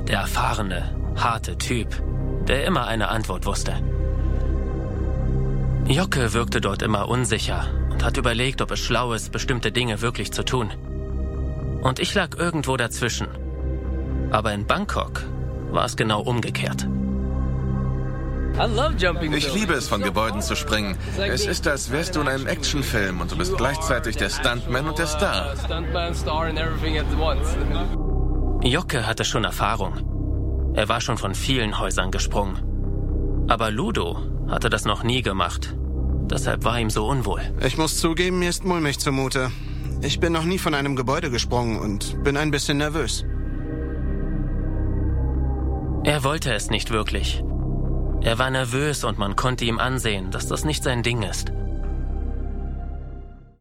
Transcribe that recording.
Der erfahrene, harte Typ, der immer eine Antwort wusste. Jokke wirkte dort immer unsicher und hat überlegt, ob es schlau ist, bestimmte Dinge wirklich zu tun. Und ich lag irgendwo dazwischen. Aber in Bangkok war es genau umgekehrt. Ich liebe es, von Gebäuden zu springen. Es ist, als wärst du in einem Actionfilm und du bist gleichzeitig der Stuntman und der Star. Jokke hatte schon Erfahrung. Er war schon von vielen Häusern gesprungen. Aber Ludo hatte das noch nie gemacht. Deshalb war ihm so unwohl. Ich muss zugeben, mir ist mulmig zumute. Ich bin noch nie von einem Gebäude gesprungen und bin ein bisschen nervös. Er wollte es nicht wirklich. Er war nervös und man konnte ihm ansehen, dass das nicht sein Ding ist.